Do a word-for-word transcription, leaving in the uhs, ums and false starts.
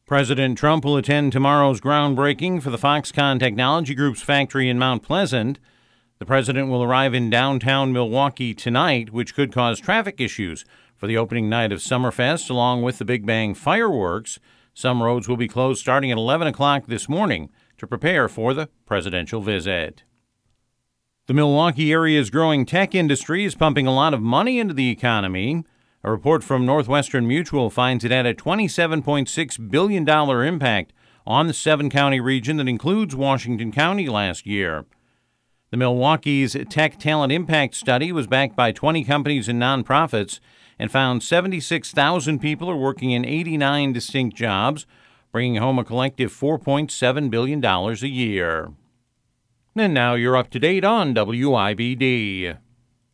President Trump will attend tomorrow's groundbreaking for the Foxconn Technology Group's factory in Mount Pleasant. The president will arrive in downtown Milwaukee tonight, which could cause traffic issues for the opening night of Summerfest, along with the Big Bang fireworks. Some roads will be closed starting at eleven o'clock this morning to prepare for the presidential visit. The Milwaukee area's growing tech industry is pumping a lot of money into the economy. A report from Northwestern Mutual finds it had a twenty-seven point six billion dollars impact on the seven-county region that includes Washington County last year. The Milwaukee's Tech Talent Impact Study was backed by twenty companies and nonprofits and found seventy-six thousand people are working in eighty-nine distinct jobs, bringing home a collective four point seven billion dollars a year. And now you're up to date on W I B D.